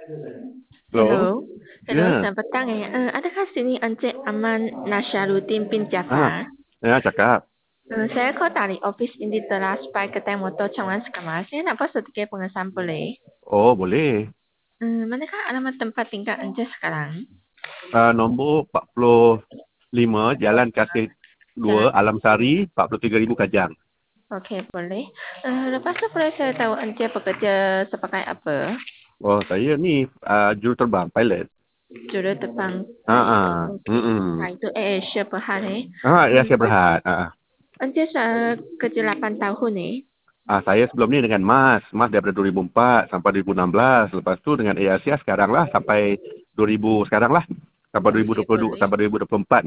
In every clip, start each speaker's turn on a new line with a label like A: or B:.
A: Hello.
B: Hello. Hello,
A: Ya.
B: selamat petang eh. Adakah sini Encik Aman Nasyaruddin bin
A: Ah,
B: Jafar?
A: ya cakap.
B: Saya call dari office ini telah supaya kedai motor Changwan Sekamar. Saya nak buat sedikit pengesahan boleh?
A: Oh, boleh.
B: Manakah alamat tempat tinggal Encik sekarang?
A: Nombor 45 Jalan Kasih 2
B: Jalan.
A: Alam Sari 43,000 Kajang.
B: Okey, boleh. Lepas tu boleh saya tahu Encik bekerja sebagai apa?
A: Oh, saya ni juruterbang pilot.
B: Juruterbang
A: Ah,
B: pilot.
A: ah.
B: Okey.
A: Mm-mm.
B: Itu Asia Berhad eh.
A: Ya saya
B: Lepas
A: berhad.
B: Encik kerja 8 tahun eh.
A: Saya sebelum ni dengan Mas daripada 2004 sampai 2016. Lepas tu dengan Asia sekarang lah sampai 2000 sekarang lah. Sampai
B: Okey,
A: 2022
B: boleh.
A: sampai 2024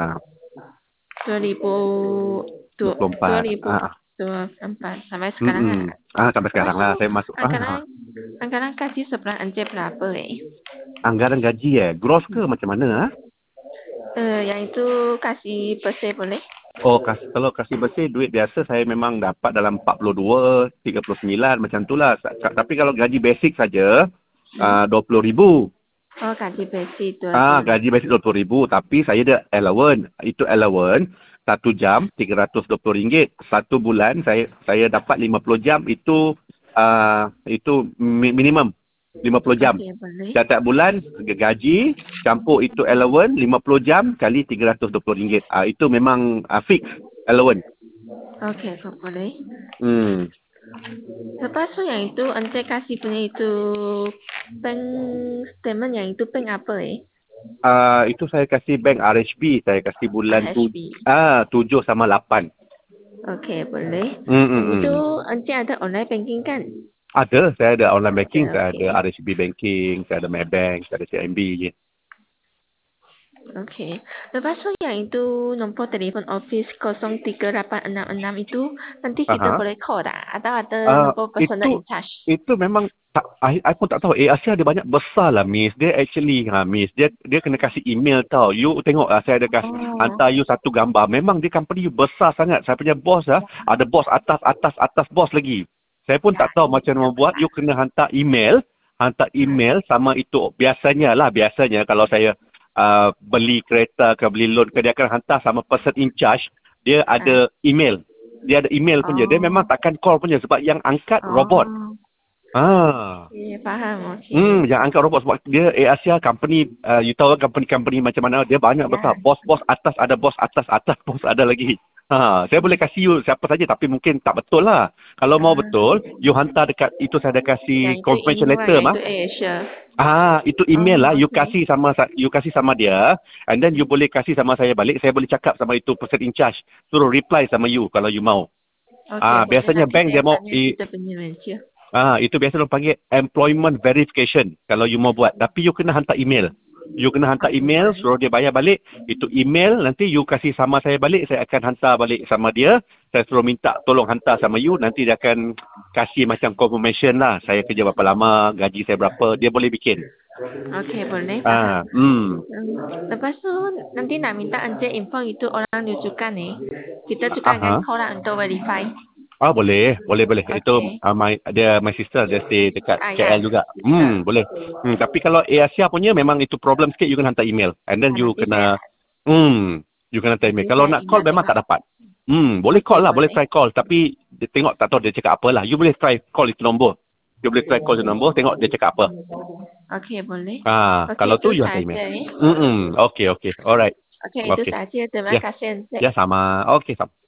A: 24.
B: 2024 sampai sekarang kan.
A: Sampai
B: Lepas
A: sekarang
B: tu
A: lah saya masuk.
B: anggaran gaji sebulan Encik berapa eh?
A: Anggaran gaji gross ke macam mana?
B: Yang itu kasih persen boleh?
A: Oh, kalau kasih bersih duit biasa saya memang dapat dalam 42, 39 macam tu lah. Tapi kalau gaji basic saja,
B: Hmm?
A: 20,000.
B: Oh, gaji basic 20.
A: Gaji basic 20,000. Tapi saya ada allowance. Itu allowance, 1 jam RM320. 1 bulan saya dapat 50 jam, itu minimum. 50 jam.
B: Okey, boleh.
A: Setiap bulan gaji campur itu allowance 50 jam kali RM320. Itu memang fix allowance.
B: Okey, kau boleh.
A: Hmm.
B: Lepas tu yang itu Encik kasih punya itu bank statement yang itu bank apa eh?
A: Itu saya kasih bank RHB, saya kasih bulan tu
B: RHB.
A: 7 sama 8.
B: Okey, boleh.
A: Hmm, hmm,
B: Yang itu
A: hmm.
B: Encik ada online banking kan?
A: Saya ada online banking,
B: Ada,
A: saya ada
B: okey.
A: RHB banking, saya ada Maybank, saya ada CIMB.
B: Okey. Lepas tu yang itu nombor telefon office 03866 itu nanti kita
A: Aha.
B: boleh call tak? Atau ada
A: Ah,
B: nombor personal
A: itu
B: in charge?
A: itu memang I pun tak tahu. Asia dia banyak besar lah, Miss. Dia actually, Miss. Dia kena kasih email tau. You tengok lah, saya ada
B: Oh.
A: hantar you satu gambar. Memang dia company you besar sangat. Saya punya bos ada bos atas bos lagi. Saya pun
B: Ya,
A: tak tahu macam
B: ini
A: mana buat.
B: besar.
A: You kena hantar email. Hantar email sama itu. Biasanya kalau saya beli kereta ke beli loan ke, dia akan hantar sama person in charge. Dia
B: Ah.
A: ada email. Dia ada email punya. Dia memang
B: Oh.
A: takkan call punya sebab yang angkat robot.
B: Oh.
A: Ah.
B: Okey, faham. Okey.
A: Yang angkat robot sebab dia Asia company, you tahu kan company macam mana, dia banyak besar.
B: Ya.
A: Bos-bos atas ada, bos atas bos ada lagi. Saya boleh kasih you siapa saja tapi mungkin tak betul lah. Kalau mau
B: Ah.
A: betul, you hantar dekat itu, saya ada
B: Yang
A: kasih
B: itu
A: confirmation
B: Innova,
A: letter
B: yang
A: mah.
B: itu Asia.
A: Itu
B: Oh,
A: email lah,
B: okey.
A: you kasih sama dia, and then you boleh kasih sama saya balik, saya boleh cakap sama itu person in charge, suruh reply sama you kalau you mau.
B: Okey, boleh.
A: Biasanya
B: Nanti
A: bank
B: saya
A: dia mau
B: tanya kita punya manager.
A: itu biasa orang panggil employment verification kalau you mau buat. Tapi you kena hantar email. You kena hantar
B: Okey,
A: email,
B: boleh.
A: suruh dia bayar balik. Itu email, nanti you kasih sama saya balik, saya akan hantar balik sama dia. Saya suruh minta tolong hantar sama you, nanti dia akan kasih macam confirmation lah. Saya kerja berapa lama, gaji saya berapa, dia boleh bikin.
B: Okey, boleh. Faham.
A: Hmm.
B: Lepas tu nanti nak minta Encik inform itu orang rujukan ni. Kita juga akan
A: Aha.
B: call lah untuk verify.
A: Boleh. Itu
B: Okey.
A: my sister, dia stay dekat
B: Ya.
A: KL juga.
B: Sister.
A: Boleh. Tapi kalau Asia punya memang itu problem sikit, you kena hantar email. And then you
B: Nanti saya
A: kena, you kena hantar email.
B: nanti
A: Kalau
B: saya
A: nak call
B: email
A: memang
B: tengok.
A: tak dapat. Boleh
B: Okey,
A: call lah, boleh
B: boleh.
A: try call. Tapi dia tengok tak tahu dia cakap apa lah. You boleh try call itu nombor. You boleh try call itu nombor, tengok dia cakap apa.
B: Okey, boleh. Okey,
A: Kalau
B: itu
A: tu you hantar email.
B: saja eh.
A: Okay. Alright.
B: Okey, itu
A: Okay.
B: saja. Terima
A: Ya,
B: kasih Encik.
A: ya sama. Okay, sama.